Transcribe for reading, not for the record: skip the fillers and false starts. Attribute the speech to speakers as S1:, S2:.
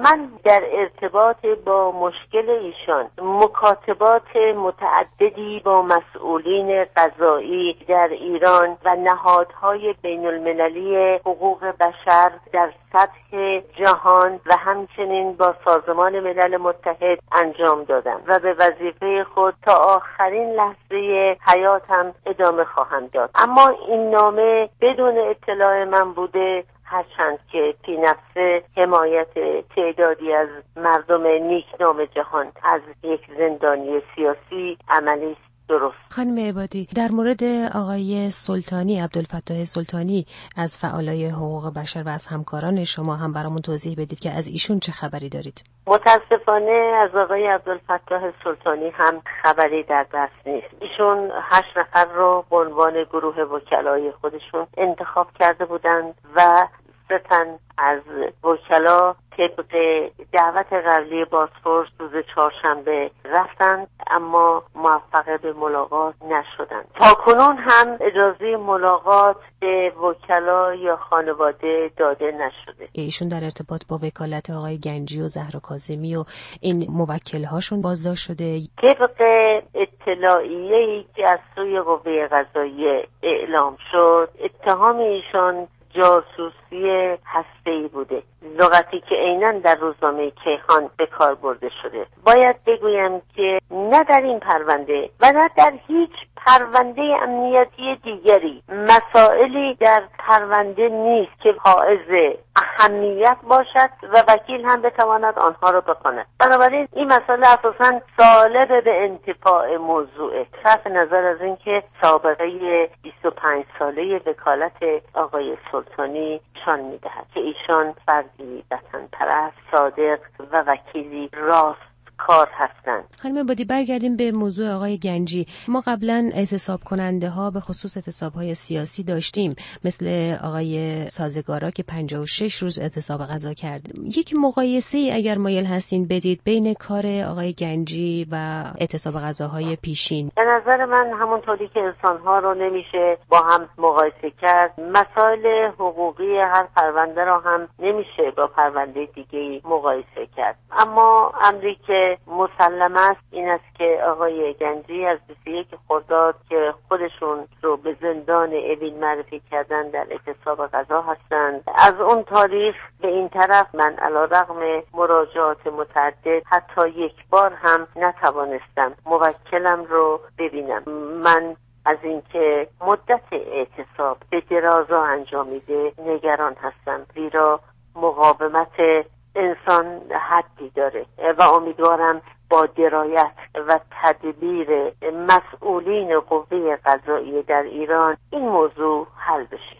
S1: من در ارتباط با مشکل ایشان مکاتبات متعددی با مسئولین قضایی در ایران و نهادهای بین المللی حقوق بشر در سطح جهان و همچنین با سازمان ملل متحد انجام دادم و به وظیفه خود تا آخرین لحظه حیاتم ادامه خواهم داد. اما این نامه بدون اطلاع من بوده، هرچند که فی نفسه حمایت تعدادی از مردم نیکنام جهان از یک زندانی سیاسی عملی درست.
S2: خانم عبادی، در مورد آقای سلطانی، عبدالفتاح سلطانی، از فعالای حقوق بشر و از همکاران شما هم برامون توضیح بدید که از ایشون چه خبری دارید؟
S1: متاسفانه از آقای عبدالفتاح سلطانی هم خبری در دست نیست. ایشون 8 نفر رو به عنوان گروه وکلای خودشون انتخاب کرده بودند و 3 تن از وکلا طبق دعوت قبلی بازپرس روز چهارشنبه رفتند، اما موفق به ملاقات نشدند. تاکنون هم اجازه ملاقات به وکلا یا خانواده داده نشده.
S2: ایشون در ارتباط با وکالت آقای گنجی و زهرا کاظمی و این موکلهاشون بازداشت شده.
S1: طبق اطلاعیه‌ای که از سوی قوه قضاییه اعلام شد، اتهام ایشان جاسوسی هسته‌ای بوده، لغتی که عیناً در روزنامه کیهان به کار برده شده. باید بگویم که نه در این پرونده و نه در هیچ پرونده امنیتی دیگری مسائلی در پرونده نیست که حائز اهمیت باشد و وکیل هم بتواند آنها را بخواند. بنابراین این مسئله اساساً سالب به انتفاع موضوعه، صرف نظر از اینکه سابقه 25 ساله وکالت آقای سلطانی نشان می‌دهد که ایشان فردی وطن‌پرست، صادق و وکیلی راست کار هستند.
S2: خانم عبادی، برگردیم به موضوع آقای گنجی. ما قبلا اعتصاب کننده ها به خصوص اعتصاب های سیاسی داشتیم، مثل آقای سازگارا که 56 روز اعتصاب غذا کرد. یک مقایسه اگر مایل هستین بدید بین کار آقای گنجی و اعتصاب غذاهای پیشین.
S1: به نظر من همونطوری که انسان‌ها رو نمیشه با هم مقایسه کرد، مسائل حقوقی هر پرونده را هم نمیشه با پرونده دیگه‌ای مقایسه کرد. اما امری که مسلم است این است که آقای گنجی از 21 خرداد که خودشون رو به زندان اوین معرفی کردن در اعتصاب غذا هستند، از اون تاریخ به این طرف من علیرغم مراجعات متعدد حتی یک بار هم نتوانستم موکلم رو ببینم. من از اینکه مدت اعتصاب به درازا انجامیده نگران هستم، زیرا مقاومت انسان حدی داره و امیدوارم با درایت و تدبیر مسئولین قوه قضاییه در ایران این موضوع حل بشه.